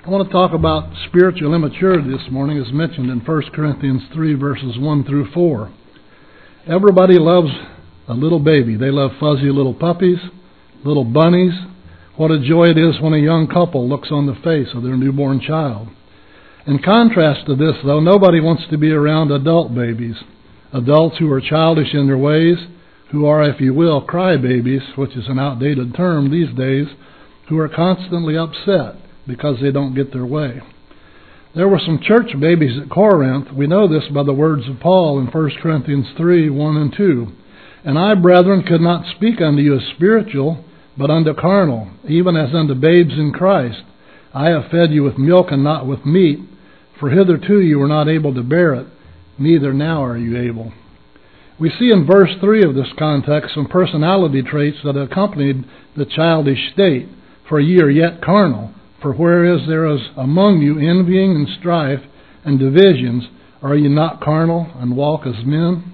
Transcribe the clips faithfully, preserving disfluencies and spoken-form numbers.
I want to talk about spiritual immaturity this morning, as mentioned in First Corinthians three, verses one through four. Everybody loves a little baby. They love fuzzy little puppies, little bunnies. What a joy it is when a young couple looks on the face of their newborn child. In contrast to this, though, nobody wants to be around adult babies, adults who are childish in their ways, who are, if you will, crybabies, which is an outdated term these days, who are constantly upset because they don't get their way. There were some church babies at Corinth. We know this by the words of Paul in First Corinthians three, one and two. And I, brethren, could not speak unto you as spiritual, but unto carnal, even as unto babes in Christ. I have fed you with milk and not with meat, for hitherto you were not able to bear it, neither now are you able. We see in verse three of this context some personality traits that accompanied the childish state. For ye are yet carnal. For whereas there is among you envying and strife and divisions, are ye not carnal and walk as men?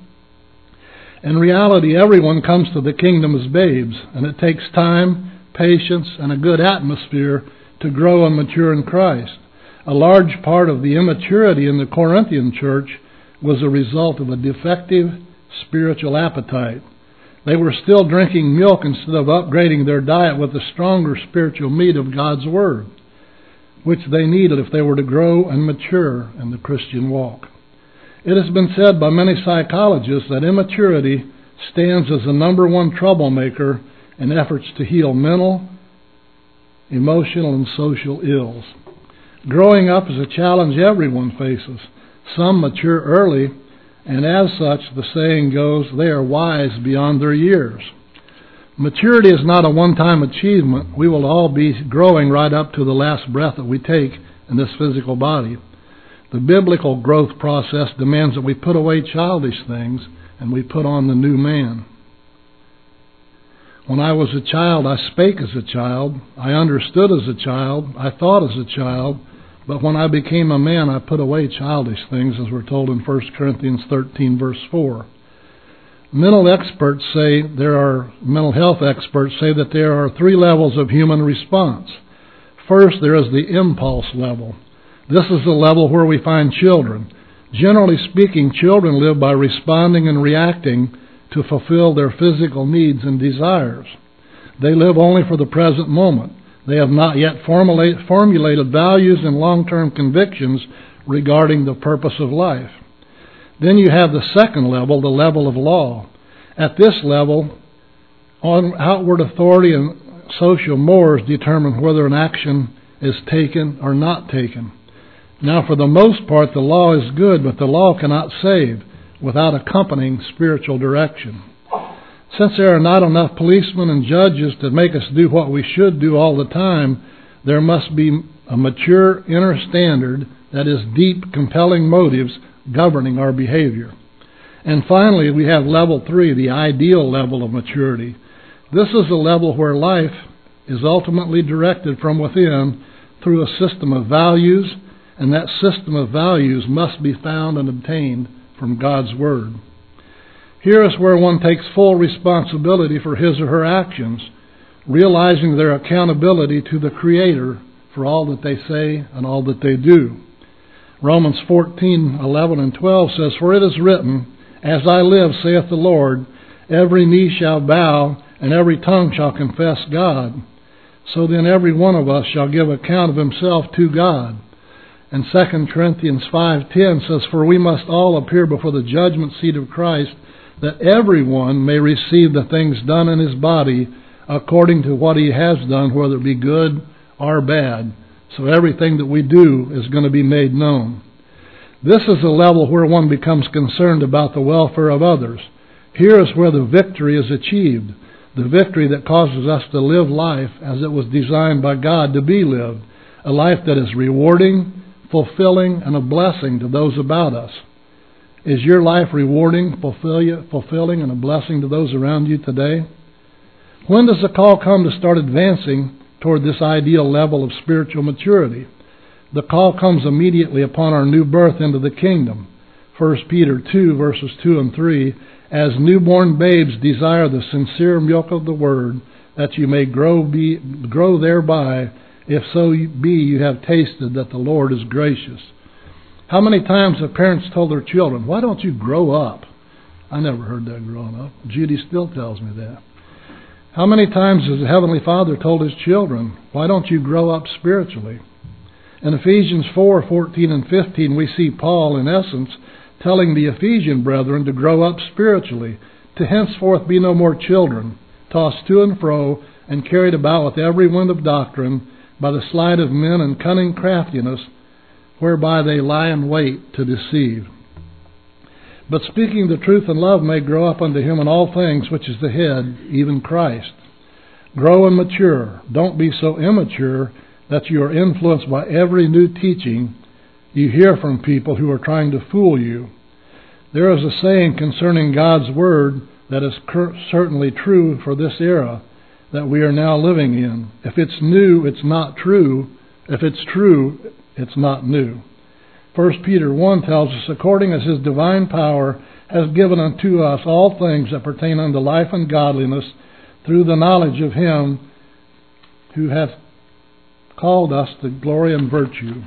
In reality, everyone comes to the kingdom as babes, and it takes time, patience, and a good atmosphere to grow and mature in Christ. A large part of the immaturity in the Corinthian church was a result of a defective spiritual appetite. They were still drinking milk instead of upgrading their diet with the stronger spiritual meat of God's Word, which they needed if they were to grow and mature in the Christian walk. It has been said by many psychologists that immaturity stands as the number one troublemaker in efforts to heal mental, emotional, and social ills. Growing up is a challenge everyone faces. Some mature early, and as such, the saying goes, they are wise beyond their years. Maturity is not a one-time achievement. We will all be growing right up to the last breath that we take in this physical body. The biblical growth process demands that we put away childish things and we put on the new man. When I was a child, I spake as a child. I understood as a child. I thought as a child. But when I became a man, I put away childish things, as we're told in First Corinthians thirteen, verse four. Mental experts say there are, mental health experts say that there are three levels of human response. First, there is the impulse level. This is the level where we find children. Generally speaking, children live by responding and reacting to fulfill their physical needs and desires. They live only for the present moment. They have not yet formulate, formulated values and long-term convictions regarding the purpose of life. Then you have the second level, the level of law. At this level, on outward authority and social mores determine whether an action is taken or not taken. Now, for the most part, the law is good, but the law cannot save without accompanying spiritual direction. Since there are not enough policemen and judges to make us do what we should do all the time, there must be a mature inner standard, that is, deep, compelling motives governing our behavior. And finally, we have level three, the ideal level of maturity. This is a level where life is ultimately directed from within through a system of values, and that system of values must be found and obtained from God's Word. Here is where one takes full responsibility for his or her actions, realizing their accountability to the Creator for all that they say and all that they do. Romans fourteen, eleven and twelve says, For it is written, As I live, saith the Lord, every knee shall bow, and every tongue shall confess God. So then every one of us shall give account of himself to God. And Second Corinthians five ten says, For we must all appear before the judgment seat of Christ, that everyone may receive the things done in his body according to what he has done, whether it be good or bad. So everything that we do is going to be made known. This is a level where one becomes concerned about the welfare of others. Here is where the victory is achieved, the victory that causes us to live life as it was designed by God to be lived, a life that is rewarding, fulfilling, and a blessing to those about us. Is your life rewarding, fulfilling, and a blessing to those around you today? When does the call come to start advancing toward this ideal level of spiritual maturity? The call comes immediately upon our new birth into the kingdom. First Peter two, verses two and three, As newborn babes desire the sincere milk of the Word, that you may grow, be, grow thereby if so be you have tasted that the Lord is gracious. How many times have parents told their children, why don't you grow up? I never heard that growing up. Judy still tells me that. How many times has the Heavenly Father told His children, why don't you grow up spiritually? In Ephesians four, fourteen and fifteen, we see Paul, in essence, telling the Ephesian brethren to grow up spiritually, to henceforth be no more children, tossed to and fro, and carried about with every wind of doctrine, by the sleight of men and cunning craftiness, whereby they lie in wait to deceive. But speaking the truth in love may grow up unto Him in all things, which is the head, even Christ. Grow and mature. Don't be so immature that you are influenced by every new teaching you hear from people who are trying to fool you. There is a saying concerning God's Word that is cur- certainly true for this era that we are now living in. If it's new, it's not true. If it's true, it's not new. First Peter one tells us, according as His divine power has given unto us all things that pertain unto life and godliness, through the knowledge of Him who hath called us to glory and virtue.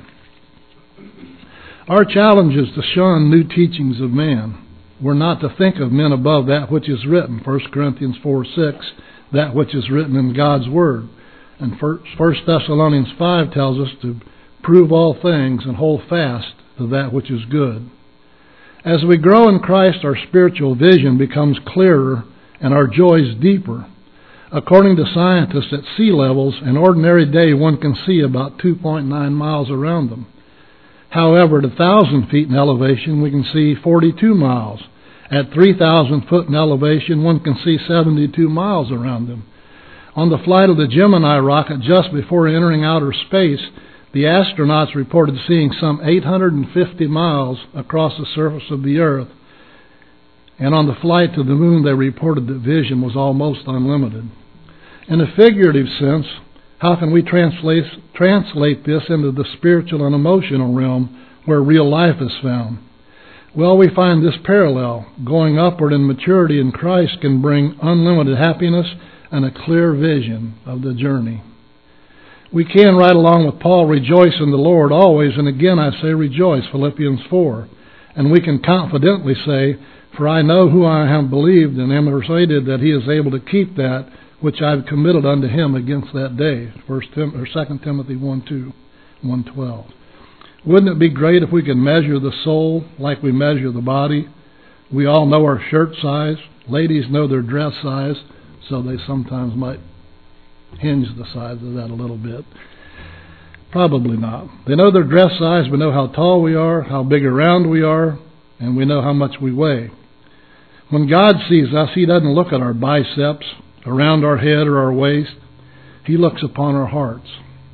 Our challenge is to shun new teachings of man. We're not to think of men above that which is written, First Corinthians four six, that which is written in God's Word. And First Thessalonians five tells us to prove all things and hold fast to that which is good. As we grow in Christ, our spiritual vision becomes clearer and our joys deeper. According to scientists, at sea levels, an ordinary day one can see about two point nine miles around them. However, at one thousand feet in elevation, we can see forty-two miles. At three thousand foot in elevation, one can see seventy-two miles around them. On the flight of the Gemini rocket just before entering outer space, the astronauts reported seeing some eight hundred fifty miles across the surface of the Earth. And on the flight to the moon, they reported that vision was almost unlimited. In a figurative sense, how can we translate, translate this into the spiritual and emotional realm where real life is found? Well, we find this parallel. Going upward in maturity in Christ can bring unlimited happiness and a clear vision of the journey. We can, right along with Paul, rejoice in the Lord always, and again I say rejoice, Philippians four. And we can confidently say, for I know who I have believed, and am persuaded that He is able to keep that which I have committed unto Him against that day. First Tim- or Second Timothy one two, one twelve. Wouldn't it be great if we could measure the soul like we measure the body? We all know our shirt size. Ladies know their dress size, so they sometimes might hinge the size of that a little bit. Probably not. They know their dress size. We know how tall we are, how big around we are, and we know how much we weigh. When God sees us, He doesn't look at our biceps, around our head or our waist. He looks upon our hearts.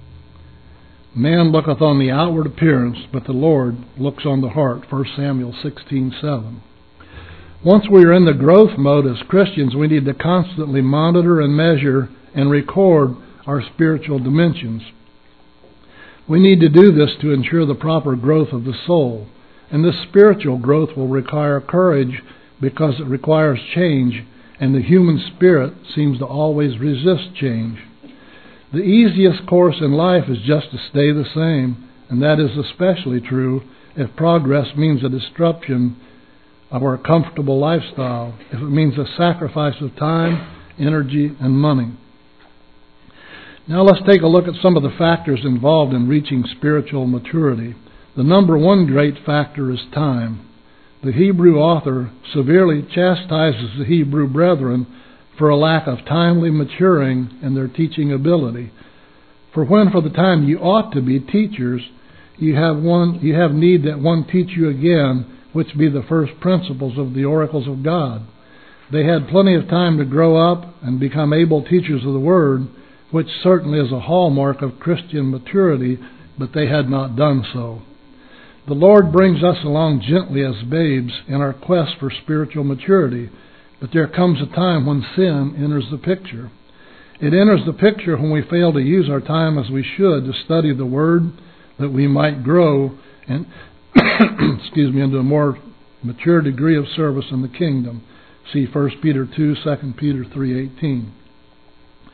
Man looketh on the outward appearance, but the Lord looks on the heart. First Samuel sixteen seven. Once we are in the growth mode as Christians, we need to constantly monitor and measure and record our spiritual dimensions. We need to do this to ensure the proper growth of the soul. And this spiritual growth will require courage because it requires change, and the human spirit seems to always resist change. The easiest course in life is just to stay the same, and that is especially true if progress means a disruption of our comfortable lifestyle, if it means a sacrifice of time, energy, and money. Now let's take a look at some of the factors involved in reaching spiritual maturity. The number one great factor is time. The Hebrew author severely chastises the Hebrew brethren for a lack of timely maturing in their teaching ability. For when for the time you ought to be teachers, you have one you have need that one teach you again, which be the first principles of the oracles of God. They had plenty of time to grow up and become able teachers of the Word, which certainly is a hallmark of Christian maturity, but they had not done so. The Lord brings us along gently as babes in our quest for spiritual maturity, but there comes a time when sin enters the picture. It enters the picture when we fail to use our time as we should to study the Word, that we might grow and excuse me into a more mature degree of service in the kingdom. See First Peter two, Second Peter three eighteen.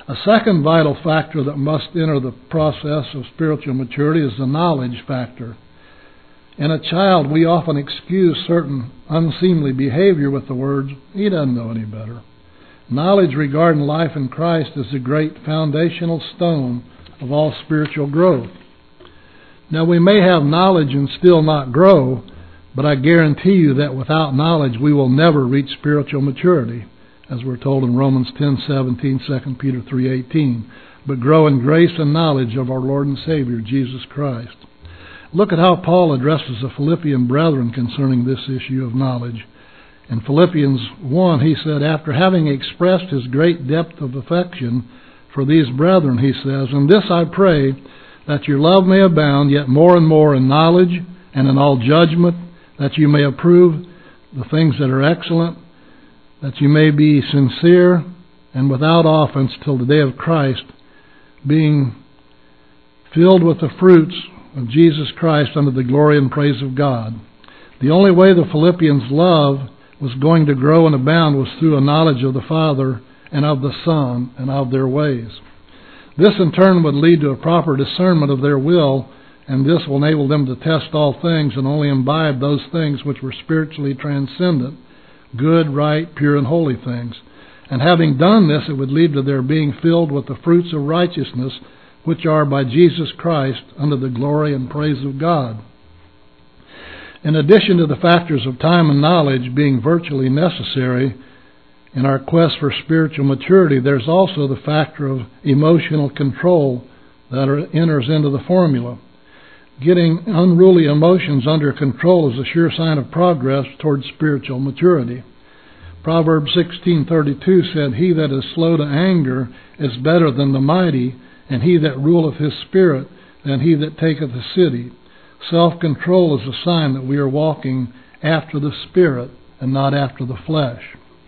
A second vital factor that must enter the process of spiritual maturity is the knowledge factor. In a child, we often excuse certain unseemly behavior with the words, "He doesn't know any better." Knowledge regarding life in Christ is the great foundational stone of all spiritual growth. Now, we may have knowledge and still not grow, but I guarantee you that without knowledge we will never reach spiritual maturity, as we're told in Romans ten seventeen, Second Peter three eighteen, but grow in grace and knowledge of our Lord and Savior, Jesus Christ. Look at how Paul addresses the Philippian brethren concerning this issue of knowledge. In Philippians one, he said, after having expressed his great depth of affection for these brethren, he says, "In this I pray, that your love may abound yet more and more in knowledge and in all judgment, that you may approve the things that are excellent, that you may be sincere and without offense till the day of Christ, being filled with the fruits of Jesus Christ unto the glory and praise of God." The only way the Philippians' love was going to grow and abound was through a knowledge of the Father and of the Son and of their ways. This in turn would lead to a proper discernment of their will, and this will enable them to test all things and only imbibe those things which were spiritually transcendent, good, right, pure, and holy things. And having done this, it would lead to their being filled with the fruits of righteousness, which are by Jesus Christ unto the glory and praise of God. In addition to the factors of time and knowledge being virtually necessary in our quest for spiritual maturity, there's also the factor of emotional control that are, enters into the formula. Getting unruly emotions under control is a sure sign of progress towards spiritual maturity. Proverbs sixteen thirty-two said, "He that is slow to anger is better than the mighty, and he that ruleth his spirit than he that taketh a city." Self-control is a sign that we are walking after the Spirit and not after the flesh.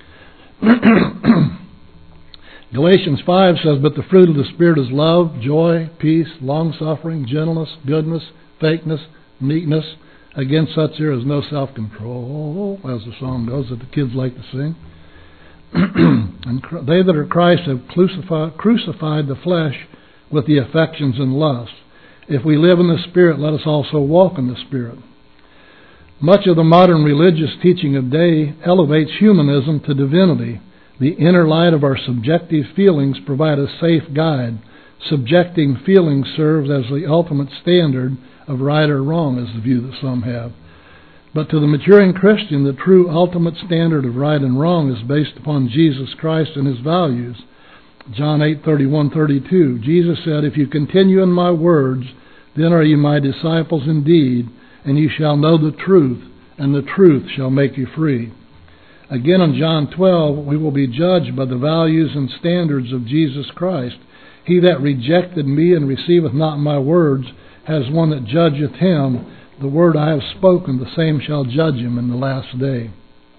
Galatians five says, "But the fruit of the Spirit is love, joy, peace, long-suffering, gentleness, goodness, faithfulness, meekness. Against such there is no self-control," as the song goes that the kids like to sing. "And they that are Christ have crucified, crucified the flesh with the affections and lusts. If we live in the Spirit, let us also walk in the Spirit." Much of the modern religious teaching of day elevates humanism to divinity. The inner light of our subjective feelings provide a safe guide. Subjecting feelings serves as the ultimate standard of right or wrong, is the view that some have. But to the maturing Christian, the true ultimate standard of right and wrong is based upon Jesus Christ and His values. John eight thirty-one thirty-two, Jesus said, "If you continue in my words, then are ye my disciples indeed, and ye shall know the truth, and the truth shall make you free." Again in John twelve, we will be judged by the values and standards of Jesus Christ. "He that rejected me and receiveth not my words has one that judgeth him. The word I have spoken, the same shall judge him in the last day."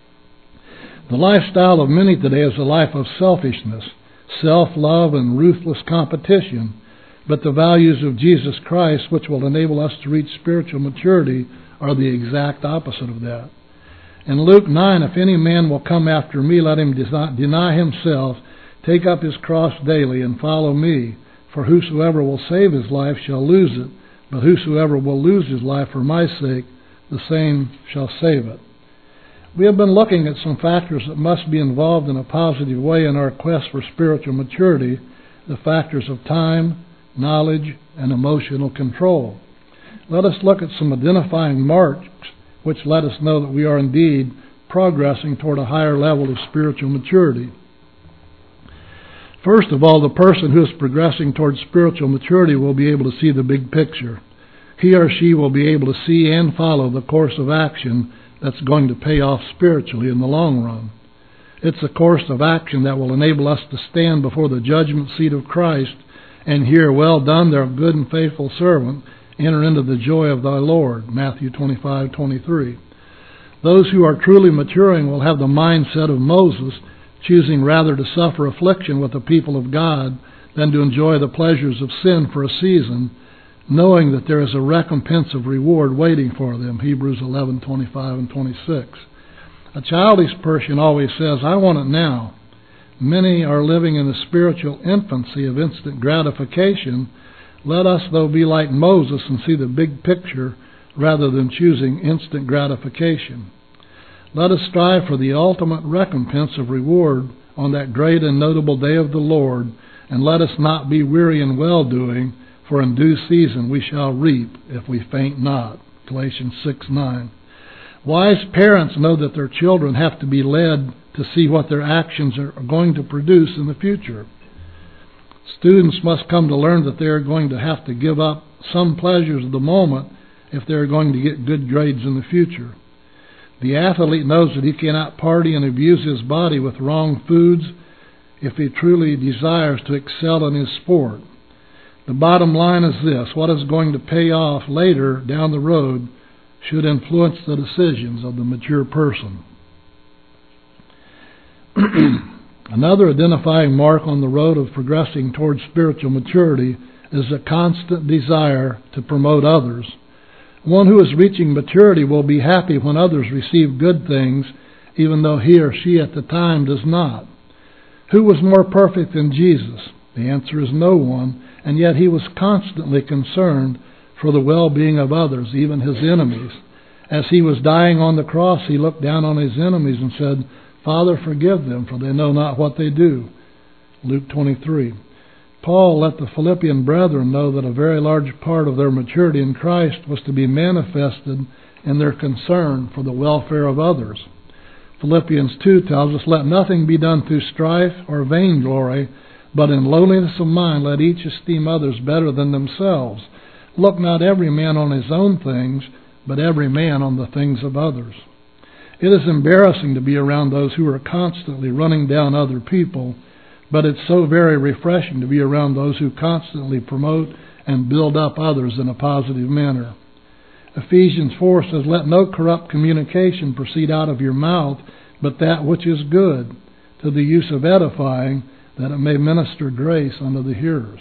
The lifestyle of many today is a life of selfishness, self-love, and ruthless competition. But the values of Jesus Christ, which will enable us to reach spiritual maturity, are the exact opposite of that. In Luke nine, "If any man will come after me, let him deny himself, take up his cross daily, and follow me. For whosoever will save his life shall lose it, but whosoever will lose his life for my sake, the same shall save it." We have been looking at some factors that must be involved in a positive way in our quest for spiritual maturity, the factors of time, knowledge, and emotional control. Let us look at some identifying marks which let us know that we are indeed progressing toward a higher level of spiritual maturity. First of all, the person who is progressing toward spiritual maturity will be able to see the big picture. He or she will be able to see and follow the course of action that's going to pay off spiritually in the long run. It's a course of action that will enable us to stand before the judgment seat of Christ and hear, "Well done, thou good and faithful servant, enter into the joy of thy Lord," Matthew twenty-five twenty-three. Those who are truly maturing will have the mindset of Moses, choosing rather to suffer affliction with the people of God than to enjoy the pleasures of sin for a season, knowing that there is a recompense of reward waiting for them, Hebrews eleven twenty-five and twenty-six. A childish person always says, "I want it now." Many are living in the spiritual infancy of instant gratification. Let us, though, be like Moses and see the big picture rather than choosing instant gratification. Let us strive for the ultimate recompense of reward on that great and notable day of the Lord, and let us not be weary in well-doing, for in due season we shall reap if we faint not. Galatians six nine. Wise parents know that their children have to be led to see what their actions are going to produce in the future. Students must come to learn that they are going to have to give up some pleasures of the moment if they are going to get good grades in the future. The athlete knows that he cannot party and abuse his body with wrong foods if he truly desires to excel in his sport. The bottom line is this: what is going to pay off later down the road should influence the decisions of the mature person. Another identifying mark on the road of progressing towards spiritual maturity is a constant desire to promote others. One who is reaching maturity will be happy when others receive good things, even though he or she at the time does not. Who was more perfect than Jesus? The answer is no one, and yet he was constantly concerned for the well-being of others, even his enemies. As he was dying on the cross, he looked down on his enemies and said, "Father, forgive them, for they know not what they do." Luke twenty-three. Paul let the Philippian brethren know that a very large part of their maturity in Christ was to be manifested in their concern for the welfare of others. Philippians two tells us, "Let nothing be done through strife or vainglory, but in lowliness of mind let each esteem others better than themselves. Look not every man on his own things, but every man on the things of others." It is embarrassing to be around those who are constantly running down other people, but it's so very refreshing to be around those who constantly promote and build up others in a positive manner. Ephesians four says, "Let no corrupt communication proceed out of your mouth, but that which is good, to the use of edifying, that it may minister grace unto the hearers."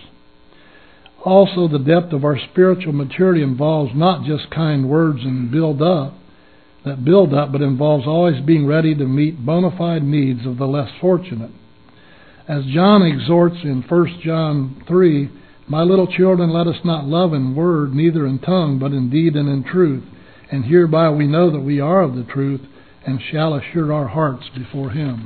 Also, the depth of our spiritual maturity involves not just kind words and build up, that build up, but involves always being ready to meet bona fide needs of the less fortunate. As John exhorts in First John three, "My little children, let us not love in word, neither in tongue, but in deed and in truth. And hereby we know that we are of the truth, and shall assure our hearts before Him."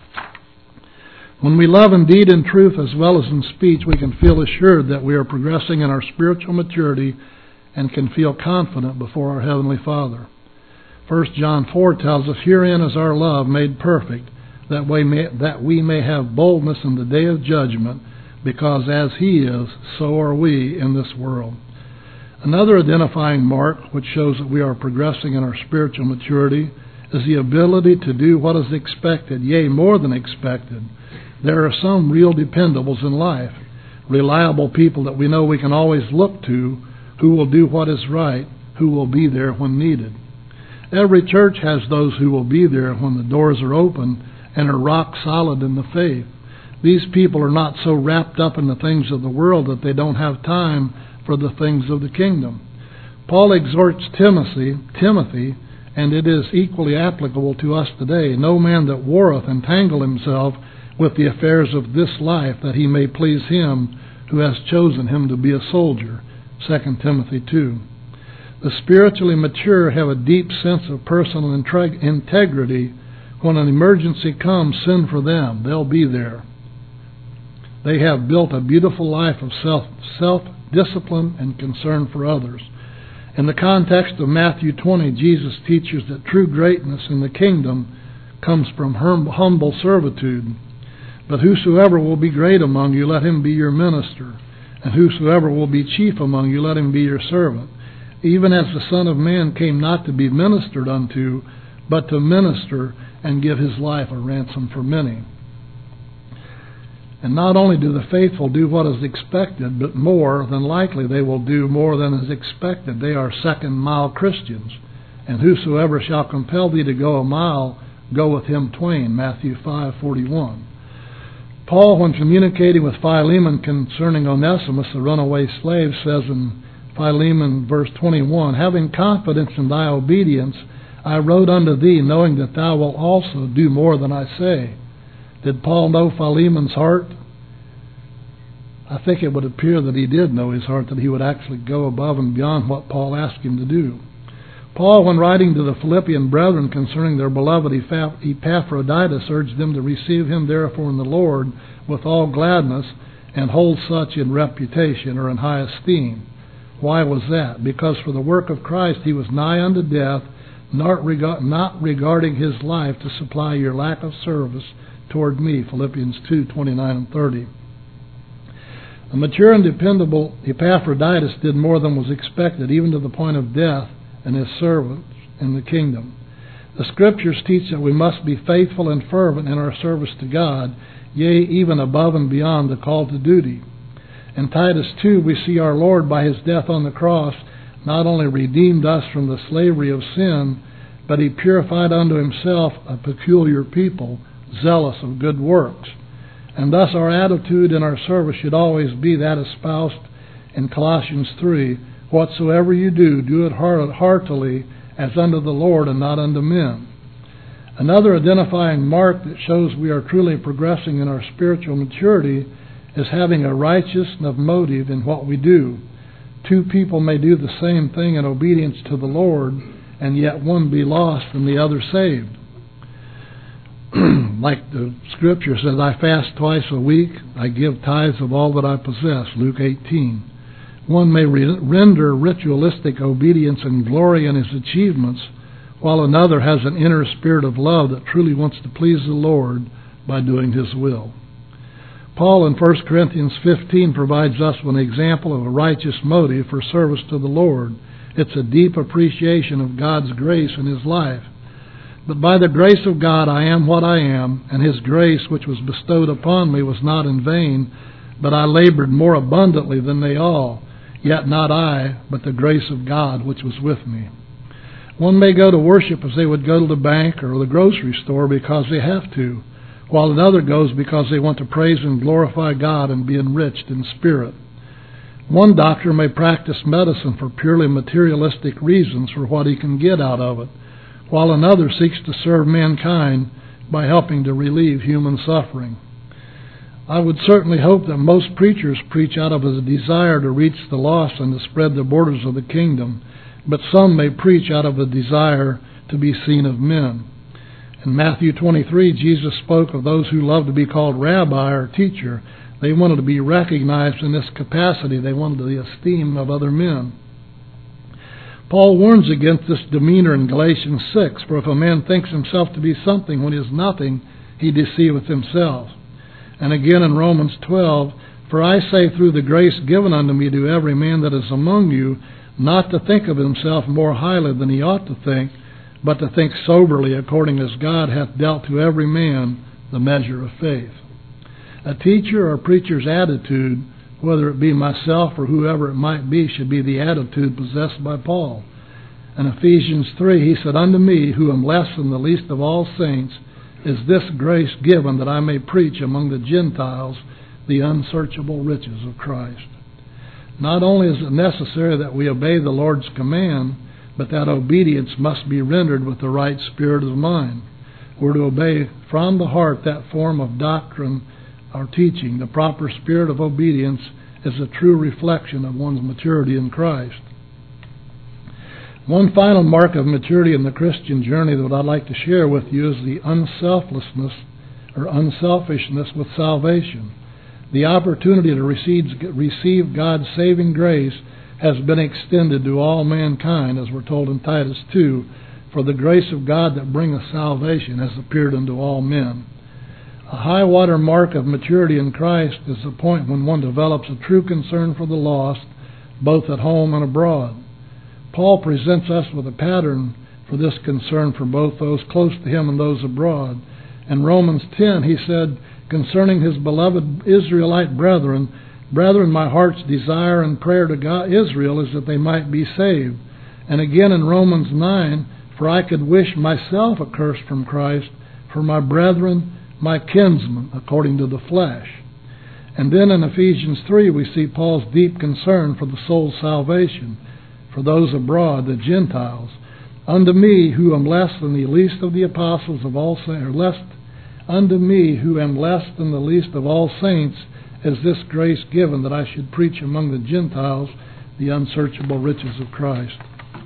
When we love in deed and truth as well as in speech, we can feel assured that we are progressing in our spiritual maturity and can feel confident before our Heavenly Father. First John four tells us, "Herein is our love made perfect, that we may, that we may have boldness in the day of judgment, because as He is, so are we in this world." Another identifying mark which shows that we are progressing in our spiritual maturity is the ability to do what is expected, yea, more than expected. There are some real dependables in life, reliable people that we know we can always look to, who will do what is right, who will be there when needed. Every church has those who will be there when the doors are open and are rock solid in the faith. These people are not so wrapped up in the things of the world that they don't have time for the things of the kingdom. Paul exhorts Timothy, Timothy, and it is equally applicable to us today, "No man that warreth entangle himself with the affairs of this life, that he may please Him who has chosen him to be a soldier." Second Timothy two. The spiritually mature have a deep sense of personal integrity. When an emergency comes, send for them. They'll be there. They have built a beautiful life of self, self-discipline and concern for others. In the context of Matthew twenty, Jesus teaches that true greatness in the kingdom comes from hum- humble servitude. "But whosoever will be great among you, let him be your minister. And whosoever will be chief among you, let him be your servant. Even as the Son of Man came not to be ministered unto, but to minister and give His life a ransom for many." And not only do the faithful do what is expected, but more than likely they will do more than is expected. They are second-mile Christians. "And whosoever shall compel thee to go a mile, go with him twain." Matthew five forty-one. Paul, when communicating with Philemon concerning Onesimus, the runaway slave, says in Philemon verse twenty-one, "Having confidence in thy obedience, I wrote unto thee, knowing that thou wilt also do more than I say." Did Paul know Philemon's heart? I think it would appear that he did know his heart, that he would actually go above and beyond what Paul asked him to do. Paul, when writing to the Philippian brethren concerning their beloved Epaphroditus, urged them to receive him therefore in the Lord with all gladness, and hold such in reputation or in high esteem. Why was that? Because for the work of Christ he was nigh unto death, not, reg- not regarding his life to supply your lack of service toward me. Philippians two, twenty-nine and thirty. A mature and dependable Epaphroditus did more than was expected, even to the point of death, and his servants in the kingdom. The Scriptures teach that we must be faithful and fervent in our service to God, yea, even above and beyond the call to duty. In Titus two, we see our Lord, by his death on the cross, not only redeemed us from the slavery of sin, but he purified unto himself a peculiar people, zealous of good works. And thus our attitude in our service should always be that espoused in Colossians three, whatsoever you do, do it heartily as unto the Lord and not unto men. Another identifying mark that shows we are truly progressing in our spiritual maturity is having a righteousness of motive in what we do. Two people may do the same thing in obedience to the Lord, and yet one be lost and the other saved. Like the Scripture says, I fast twice a week, I give tithes of all that I possess, Luke eighteen. One may re- render ritualistic obedience and glory in his achievements, while another has an inner spirit of love that truly wants to please the Lord by doing his will. Paul in First Corinthians fifteen provides us with an example of a righteous motive for service to the Lord. It's a deep appreciation of God's grace in his life. But by the grace of God I am what I am, and his grace which was bestowed upon me was not in vain, but I labored more abundantly than they all. Yet not I, but the grace of God which was with me. One may go to worship as they would go to the bank or the grocery store because they have to, while another goes because they want to praise and glorify God and be enriched in spirit. One doctor may practice medicine for purely materialistic reasons for what he can get out of it, while another seeks to serve mankind by helping to relieve human suffering. I would certainly hope that most preachers preach out of a desire to reach the lost and to spread the borders of the kingdom, but some may preach out of a desire to be seen of men. In Matthew twenty-three, Jesus spoke of those who loved to be called rabbi or teacher. They wanted to be recognized in this capacity. They wanted the esteem of other men. Paul warns against this demeanor in Galatians six, for if a man thinks himself to be something when he is nothing, he deceiveth himself. And again in Romans twelve, for I say through the grace given unto me to every man that is among you, not to think of himself more highly than he ought to think, but to think soberly according as God hath dealt to every man the measure of faith. A teacher or preacher's attitude, whether it be myself or whoever it might be, should be the attitude possessed by Paul. In Ephesians three, he said, Unto me, who am less than the least of all saints, is this grace given that I may preach among the Gentiles the unsearchable riches of Christ. Not only is it necessary that we obey the Lord's command, but that obedience must be rendered with the right spirit of mind. We're to obey from the heart that form of doctrine or teaching. The proper spirit of obedience is a true reflection of one's maturity in Christ. One final mark of maturity in the Christian journey that I'd like to share with you is the unselflessness or unselfishness with salvation. The opportunity to receive, receive God's saving grace has been extended to all mankind, as we're told in Titus two, for the grace of God that bringeth salvation has appeared unto all men. A high water mark of maturity in Christ is the point when one develops a true concern for the lost, both at home and abroad. Paul presents us with a pattern for this concern for both those close to him and those abroad. In Romans ten, he said, concerning his beloved Israelite brethren, Brethren, my heart's desire and prayer to God, Israel is that they might be saved. And again in Romans nine, for I could wish myself accursed from Christ for my brethren, my kinsmen, according to the flesh. And then in Ephesians three, we see Paul's deep concern for the soul's salvation, for those abroad, the Gentiles. Unto me, who am less than the least of the apostles of all saints, or less, unto me, who am less than the least of all saints, is this grace given, that I should preach among the Gentiles the unsearchable riches of Christ.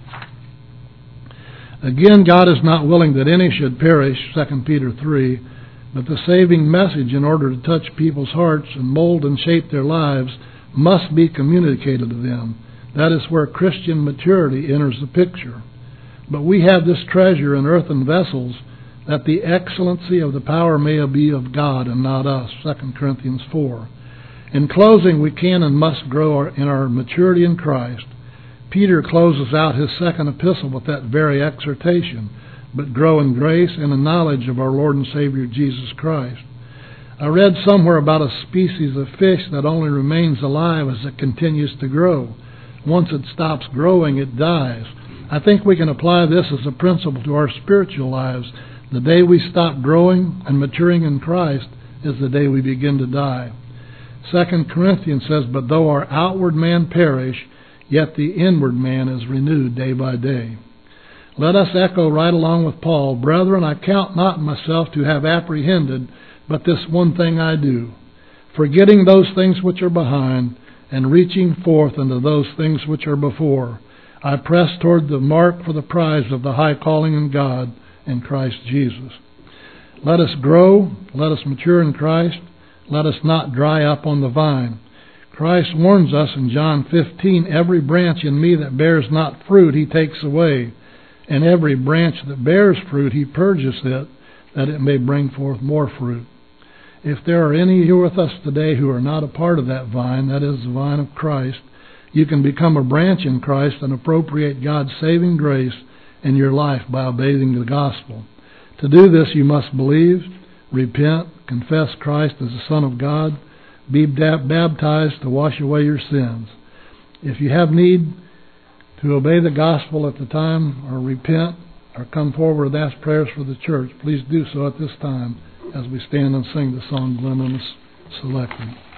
Again, God is not willing that any should perish, Second Peter three, but the saving message, in order to touch people's hearts and mold and shape their lives, must be communicated to them. That is where Christian maturity enters the picture. But we have this treasure in earthen vessels, that the excellency of the power may be of God and not us, Second Corinthians four. In closing, we can and must grow in our maturity in Christ. Peter closes out his second epistle with that very exhortation, but grow in grace and in knowledge of our Lord and Savior Jesus Christ. I read somewhere about a species of fish that only remains alive as it continues to grow. Once it stops growing, it dies. I think we can apply this as a principle to our spiritual lives. The day we stop growing and maturing in Christ is the day we begin to die. Second Corinthians says, but though our outward man perish, yet the inward man is renewed day by day. Let us echo right along with Paul, brethren, I count not myself to have apprehended, but this one thing I do, forgetting those things which are behind, and reaching forth unto those things which are before, I press toward the mark for the prize of the high calling in God in Christ Jesus. Let us grow, let us mature in Christ, let us not dry up on the vine. Christ warns us in John fifteen, every branch in me that bears not fruit he takes away, and every branch that bears fruit he purges it, that it may bring forth more fruit. If there are any here with us today who are not a part of that vine, that is the vine of Christ, you can become a branch in Christ and appropriate God's saving grace in your life by obeying the gospel. To do this, you must believe, repent, confess Christ as the Son of God, be baptized to wash away your sins. If you have need to obey the gospel at the time, or repent, or come forward and ask prayers for the church, please do so at this time as we stand and sing the song Glenn has selected.